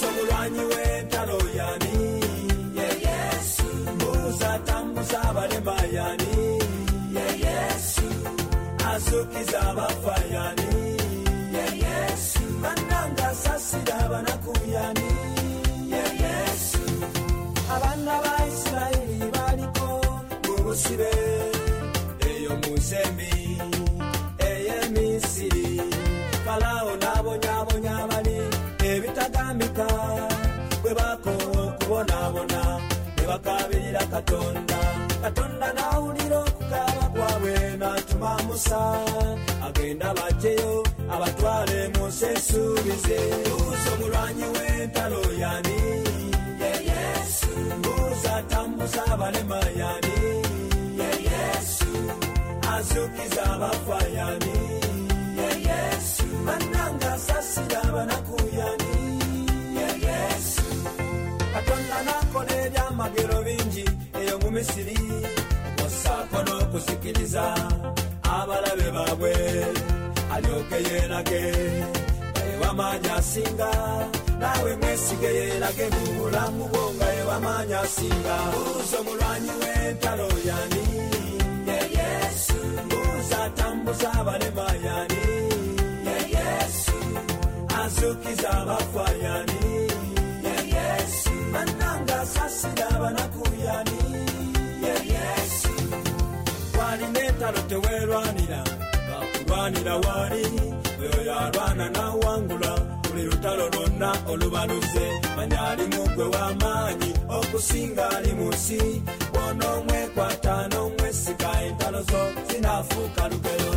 Buuza omulwanyi w'entalo yani, ye Yesu. Buuza atambuza abalema yani, ye Yesu. Azuukiza abafa yani, ye Yesu. Bannange asaasira abanaku yani, ye Yesu. Abaana ba Isirayiri baliko mu busibe eyo mu nsembi ey'Emisiri. Falaawo n'abonyaabonya bali ebitagambika bwe bakoowa okubonaabona ne bakaabirira Katonda. Katonda n'awulira okukaaba kwabwe n'atuma Musa agenda baggyeyo abatwale mu nsi ensuubize. Buuza omulwanyi w'entalo yani, ye Yesu. Buuza atambuza abalema yani, ye Yesu. Azuukiza abafa yani, ye Yesu. Bannange asaasira abanaku yani, ye Yesu. Katonda n'akola ebyamagero bingi eyo mu Misiri, okossaako n'okuzikiriza abalabe baabwe alyoke yeerage ew'amaanyi asinga. Naawe mwesige yeerage mu bulamu bwo nga ew'amaanyi asinga. Buuza omulwanyi w'entalo yani, ye Yesu. Buuza atambuza abalema yani, ye Yesu. Azuukiza abafa yani, ye Yesu. Bannange asaasira abanaku yani, ye Yesu. Walina entalo teweerwanira, bakulwanira wali oyo yalwana n'awangula. Buli lutalo lwonna olubaluze manya ali mu ggwe w'amaanyi okusinga ali mu nsi. Bw'ona omwekwata n'omwesiga entalo zo zinaafuuka lugero.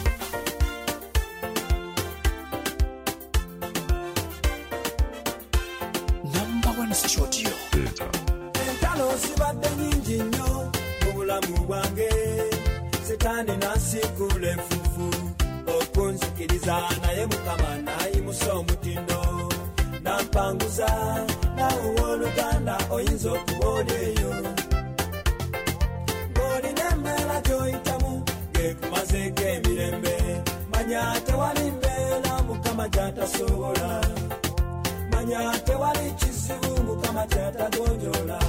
Number one studio. Entalo zibadde nyingi nnyo mu bulamu bwange. Setaani n'ansiikula enfuufu okunzikiriza, naye Mukama n'ayimusa omutindo n'ampanguza. Naawe w'oluganda oyinza okuba oli eyo ng'olina embeera gy'oyitamu ng'ekumazeeko emirembe. Manya tewali mbeera Mukama gy'atasobola. Manya tewali kizibu Mukama ky'atagonjoola.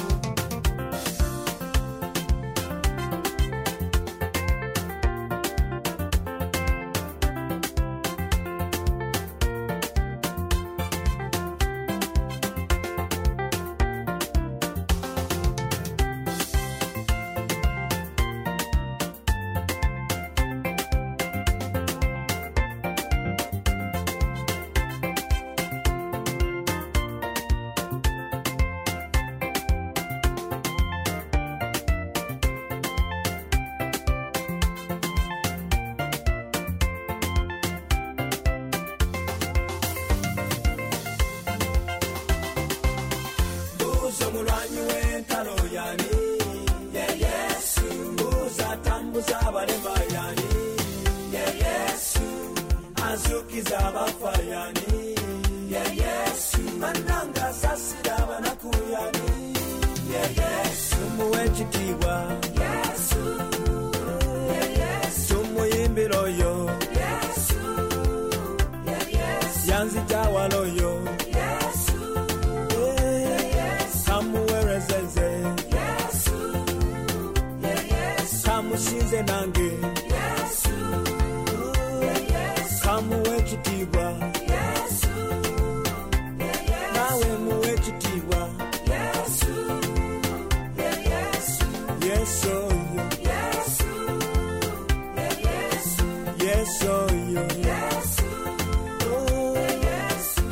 Buuza omulwanyi w'entalo yani, ye Yesu. Buuza atambuza abalema yani, ye Yesu. Azuukiza abafa yani, ye Yesu. Bannange asaasira abanaku yani, ye Yesu. Tumuwe ekitiibwa Yesu, ye Yesu. Tumuyimbira oyo Yesu, ye Yesu. Yanzita wala oyo Yesu, ye Yesu. Kamuweerezeze Yesu, ye Yesu. Kamusinze nange Yesu, ye Yesu. Kamuwe ekitiibwa Yesu, ye Yesu. Naawe muwe ekitiibwa Yesu, ye Yesu. Yesu oyo Yesu, ye Yesu. Yesu oyo Yesu, ye Yesu.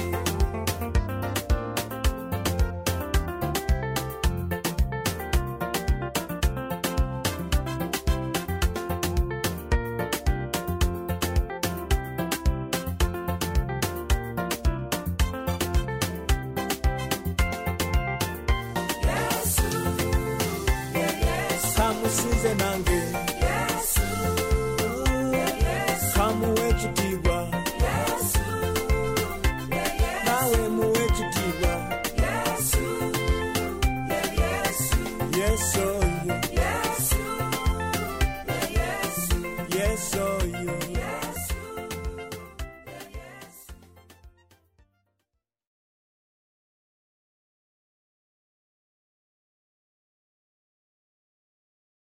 Kamusinze nange Yesu, ye Yesu. Kamuwe ekitiibwa Yesu, ye Yesu. Naawe muwe ekitiibwa Yesu, ye Yesu. Yesu oyo Yesu, ye Yesu. Yesu oyo